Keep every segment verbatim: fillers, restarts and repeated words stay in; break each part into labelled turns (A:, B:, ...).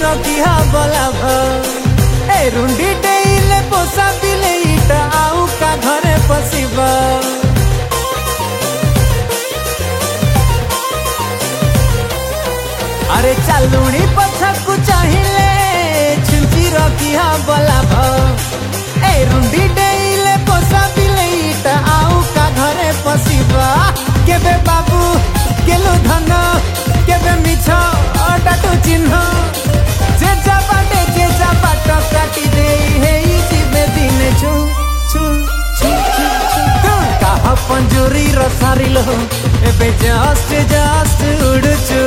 A: की बोला ए रुंडी डेले पोसा बिले इटा आउ का घरे पशिब अरे चालुणी पछकू चाहिए छुंची रखी बोला ए रुंडी डेले पोसा बिले इटा आउ का घरे पशिब केबे बाबू केलु धन केबे मिछ डाटू चिन्ह जे जा बाटे जे जा बाट काटी दे हेई जीवे दिने छु छु छु छु कहा पंजुरी रसारिलो एबे जस्ट जस्ट उड़छु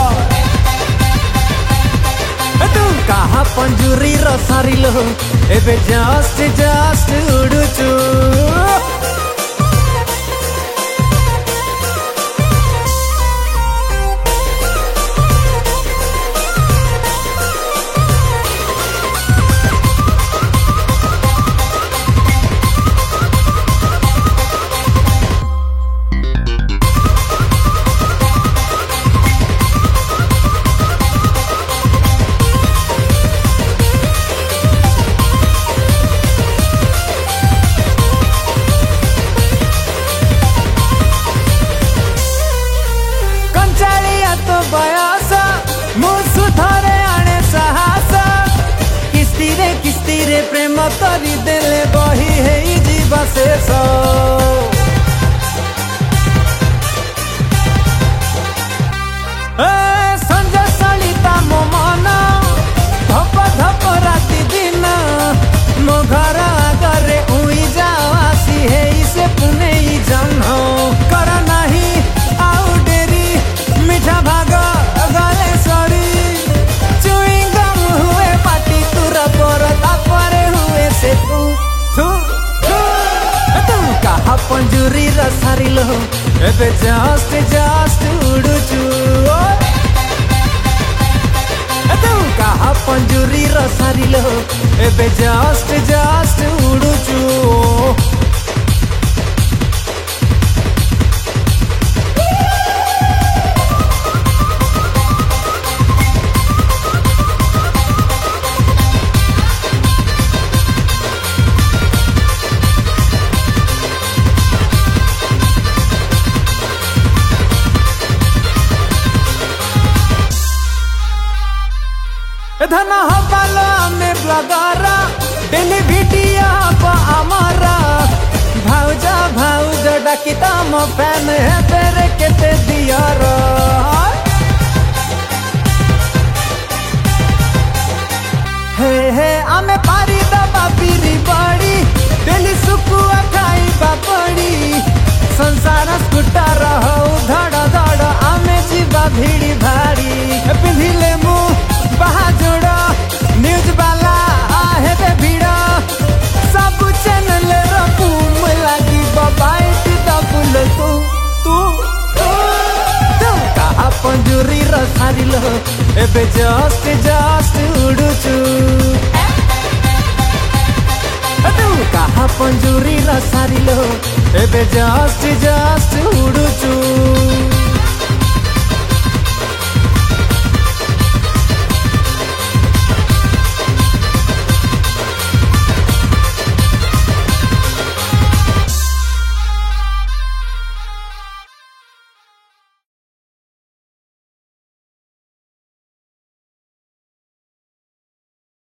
A: तू कहा पंजुरी रसारिलो एबे जस्ट जस्ट उड़छु बयस मुसु धरे आने साहस किस्ती रे किस्ती रे प्रेम करी देले बही हेई जीव शेष संजय सलिता मो मन धप धप राति दिन मो घर आगरे उई जाओ आसी हेई से पुणे जन कर नहीं आउ डेरी मिठा भाग पंजुरी रसारिलो एबे जस्ट जस्ट उड़ुचु तू कहा पंजुरी रसारिलो एबे जस्ट जस्ट उड़ुचु धन हवालो में ब्लगरा डेली वीडियो हमारा भाउज भाउज डाकी तम फैन है तेरे केते दियर हे हे आमे पारी दबा पीरी बड़ी डेली सुकुआ खाइबा पड़ी संसार स्कूटर हो धड़ धड़ आमे जीवा भिड़ी भाड़ी पिंधिले मु बहाजुड़ न्यूज वाला आहे बे भीड़ सब चैनल रपूम लगी बाइट दबुल तू तू तू कहा पंजुरी रसारिलो एबे जस्ट जस्ट उड़ुचु तू कहा पंजुरी रसारिलो एबे जस्ट जस्ट उड़ुचु।